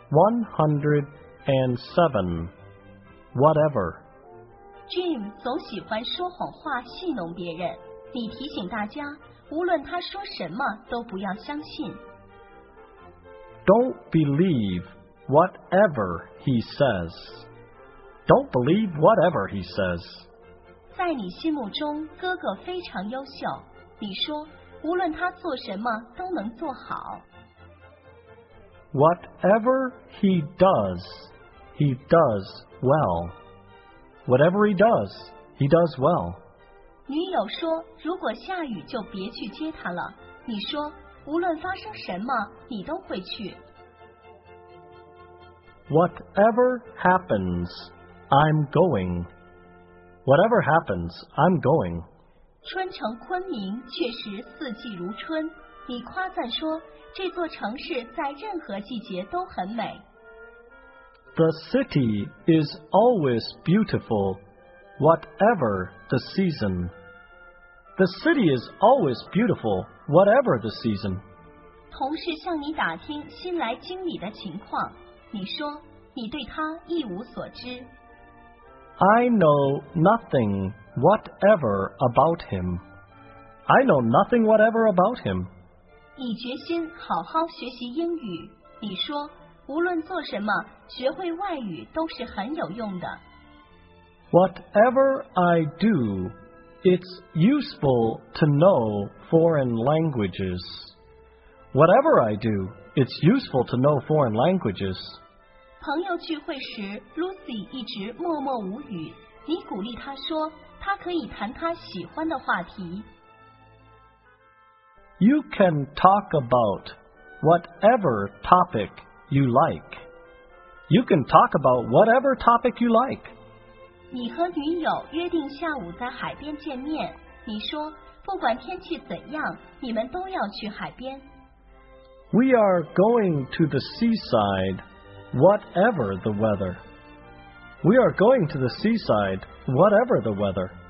107. Whatever. Jim 总喜欢说谎话戏弄别人，你提醒大家，无论他说什么都不要相信。 Don't believe whatever he says. Don't believe whatever he says. 在你心目中，哥哥非常优秀，你说，无论他做什么都能做好。 Whatever he does well. Whatever he does well. 女友说，如果下雨就别去接他了。你说，无论发生什么，你都会去。 Whatever happens, I'm going. Whatever happens, I'm going. 春城昆明确实四季如春，你夸赞说，这座城市在任何季节都很美。 The city is always beautiful, whatever the season. The city is always beautiful, whatever the season. 同事向你打听新来经理的情况，你说，你对他一无所知。 I know nothing whatever about him. I know nothing whatever about him. 你决心好好学习英语，你说，无论做什么，学会外语都是很有用的。 Whatever I do, it's useful to know foreign languages. Whatever I do, it's useful to know foreign languages. 朋友聚会时 ，Lucy 一直默默无语，你鼓励她说，她可以谈她喜欢的话题。 You can talk about whatever topic you like. You can talk about whatever topic you like. 你和女友约定下午在海边见面，你说，不管天气怎样，你们都要去海边。 We are going to the seaside, whatever the weather. We are going to the seaside, whatever the weather.